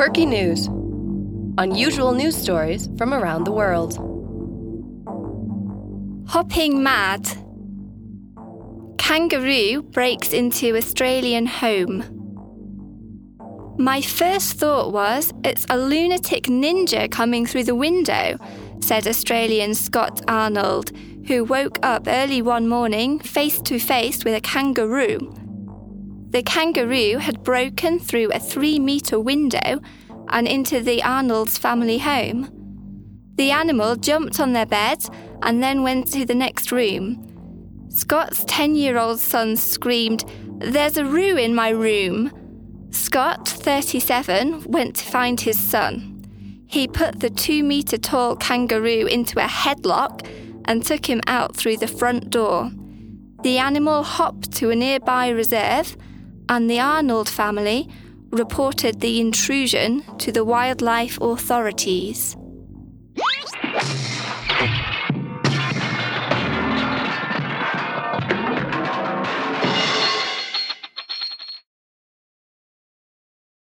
Quirky News. Unusual news stories from around the world. Hopping mad. Kangaroo breaks into Australian home. My first thought was, it's a lunatic ninja coming through the window, said Australian Scott Arnold, who woke up early one morning face to face with a kangaroo. The kangaroo had broken through a 3-metre window and into the Arnold's family home. The animal jumped on their bed and then went to the next room. Scott's 10-year-old son screamed, "There's a roo in my room." Scott, 37, went to find his son. He put the 2-metre-tall kangaroo into a headlock and took him out through the front door. The animal hopped to a nearby reserve, and the Arnold family reported the intrusion to the wildlife authorities.